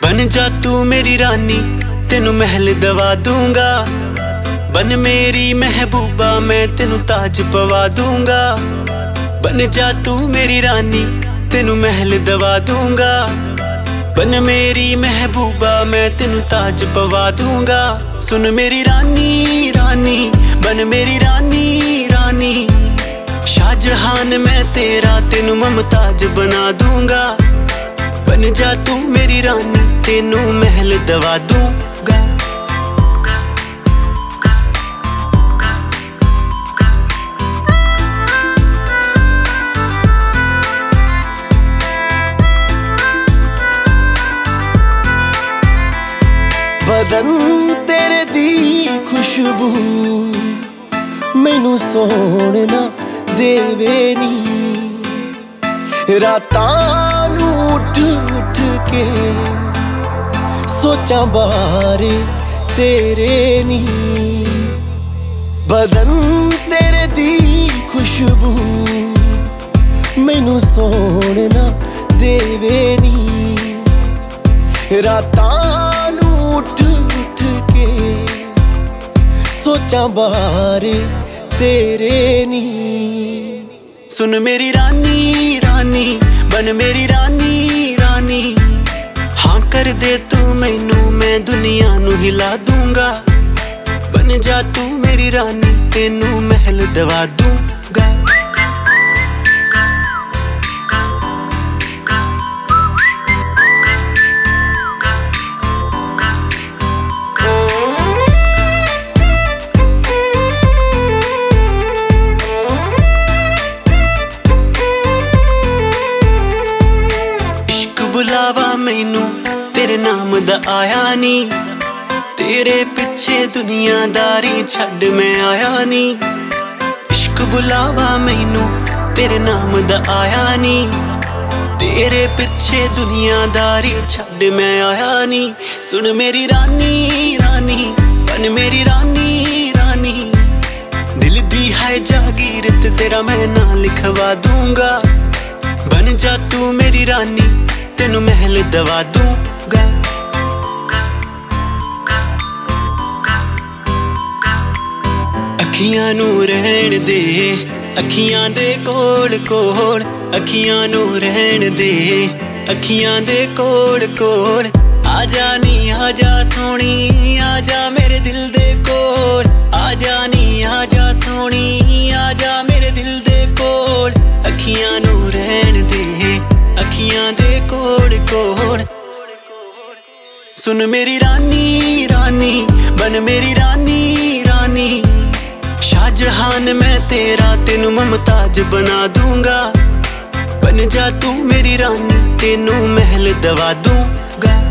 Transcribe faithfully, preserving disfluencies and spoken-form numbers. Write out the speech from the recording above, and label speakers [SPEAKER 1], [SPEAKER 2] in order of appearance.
[SPEAKER 1] बन जा तू मेरी रानी, तेनू महल दवा दूंगा। बन मेरी महबूबा, मैं तेनू ताज पवा दूंगा। बन जा तू मेरी रानी, तेनू महल दवा दूंगा। बन मेरी महबूबा, मैं तेनू ताज पवा दूंगा। सुन मेरी रानी रानी, बन मेरी रानी रानी। शाहजहान मैं तेरा, तेनू मुमताज बना दूंगा। बन जा तू मेरी रानी, तेनू महल दवा दूंगा।
[SPEAKER 2] बदन तेरे दी खुशबू मैनू सोने ना देवे नी। रातां नू उठ उठ के सोचा बारे तेरे नी। बदन तेरे दी खुशबू मैनू सोने ना देवे नी। रातां नू उठ उठ के सोचा बारे तेरे नी।
[SPEAKER 1] सुन मेरी रानी रानी, बन मेरी रानी रानी। हाँ कर दे तू मैनू, मैं दुनिया नू हिला दूंगा। बन जा तू मेरी रानी, तेनू महल दवा दूंगा। बुलावा मैनू तेरे नाम दा आया नी। तेरे पिछे दुनियादारी छड्ड मैं आया नी। इश्क बुलावा मैनू तेरे नाम दा आया नी। तेरे पिछे दुनियादारी छड्ड मैं आया नी। सुन मेरी रानी रानी, बन मेरी रानी रानी। दिल दी है जागीर ते तेरा मैं नाम लिखवा दूंगा। बन जा तू मेरी रानी, तेनू महल दवा दूंगा। अखियां नू रहन दे, अखियां दे कोल कोल। अखियां नू रहन दे, अखियां दे कोल कोल। आजा नी आजा सोनी, आजा मेरे दिल दे कोल। आजा नी आजा सोनी, आजा मेरे दिल दे कोल। अखियां नू रहन दे, अखियां दे कोल कोल। सुन मेरी रानी रानी, बन मेरी रानी रानी। शाहजहान मैं तेरा, तेनू मुमताज बना दूंगा। बन जा तू मेरी रानी, तेनू महल दवा दूंगा।